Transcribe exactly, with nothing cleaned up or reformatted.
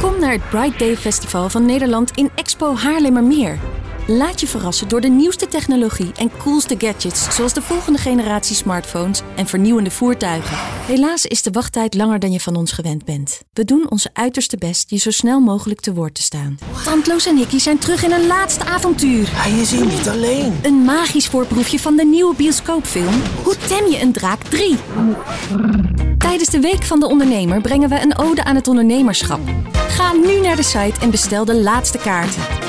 Kom naar het Bright Day Festival van Nederland in Expo Haarlemmermeer. Laat je verrassen door de nieuwste technologie en coolste gadgets, zoals de volgende generatie smartphones en vernieuwende voertuigen. Helaas is de wachttijd langer dan je van ons gewend bent. We doen onze uiterste best je zo snel mogelijk te woord te staan. Tandloos en Nicky zijn terug in een laatste avontuur. Hij is hier niet alleen. Een magisch voorproefje van de nieuwe bioscoopfilm Hoe tem je een draak drie. Tijdens de Week van de Ondernemer brengen we een ode aan het ondernemerschap. Ga nu naar de site en bestel de laatste kaarten.